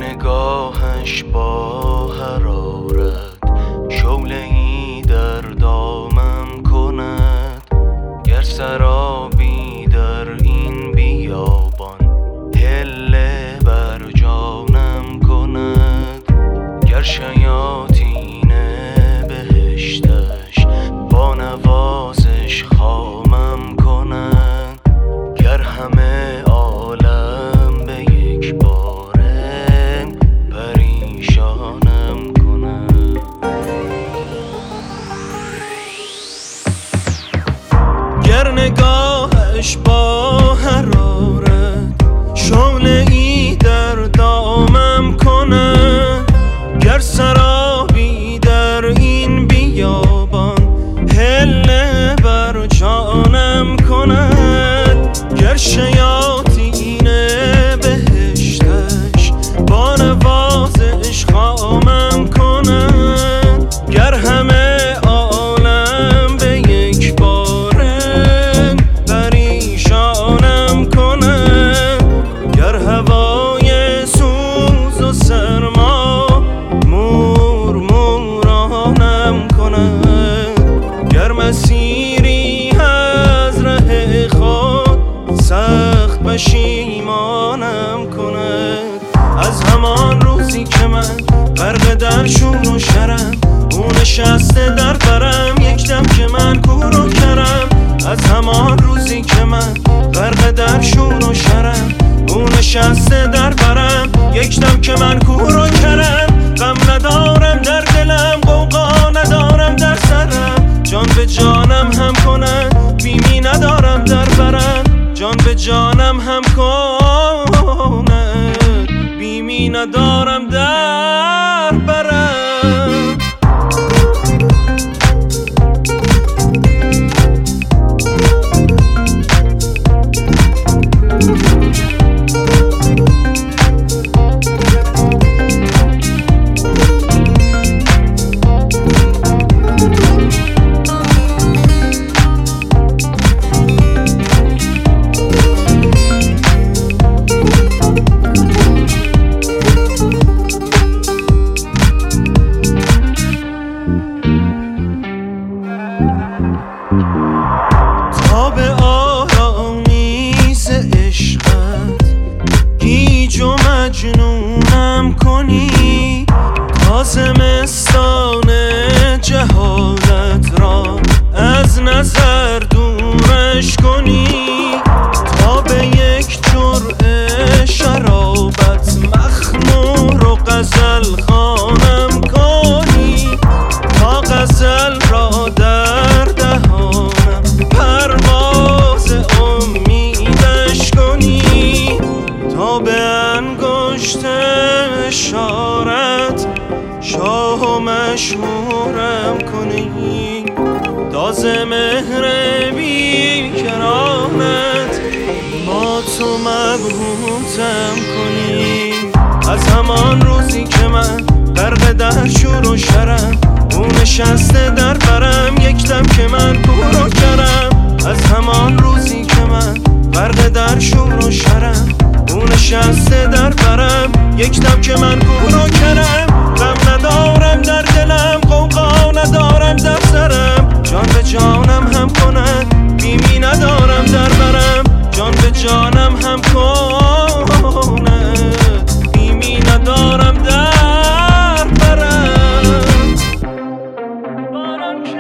نگاهش با حرارت شعله‌ای در دامم کند، گر سرابی در این بیابان هله بر جانم کند، گر شیاطین بهشتش با نوازش خامم کند، گر همه عالم به یک باره پریشانم کند. گر نگاهش با حرارت شعله‌ای در دامم کند، گر سرابی در این بیابان هله بر جانم کند، گر شیاطین بهشتش با نوازش خامم کند، گر همه عالم به یک باره پریشانم کند، گر هوای سوز و سرما مورانم کند، گر مسیری از ره خود سخت پشیمانم کند. از همان روزی که من غرق در شور و شرم، او نشسته در برم یک دم که من کور و کرم. از همان روزی که من غرق در شور و شرم، او نشسته در برم یک دم که من کور و کرم. غم ندارم در دلم، غوغا ندارم در سرم، جان به جانم هم کند بیمی ندارم در برم، جان به جانم هم کند بیمی ندارم در برم. تا به آرامیز عشقت گیج و مجنونم کنی، تا زمستان جهالت را از نظر دورش کنی، تا به یک جرعه شرابت مخمور و غزل خوانم کنی، تا غزل را در دهانم پرواز امیدش کنی، تا به انگشت اشارت شاه و مشهورم کنی، داز مهر بی کرانت با تو مبهوتم کنی. از همان روزی که من غرق در شور و شرم، او نشسته در برم یک دم که من کور و کرم. از همان روزی که من غرق در شور و شرم، او نشسته در برم یک دم که من کور و کرم. غم ندارم در دلم، غوغا ندارم در سرم، جان به جانم هم کند بیمی ندارم در برم، جان به جانم هم کند بیمی ندارم در برم. باران که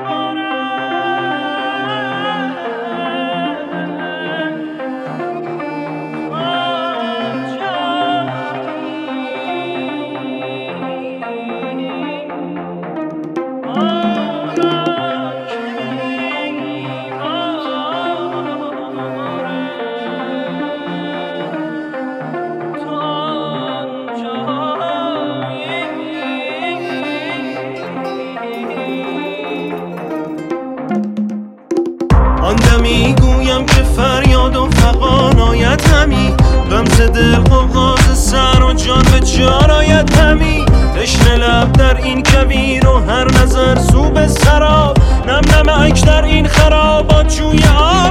آن دمی گویم که فریاد و فغان آید همی، غم ز دل غوغاز سر و جان به جان آید همی. تشنه لب در این کویر و هر نظر سو به سراب، نم نمک در این خرابات جوی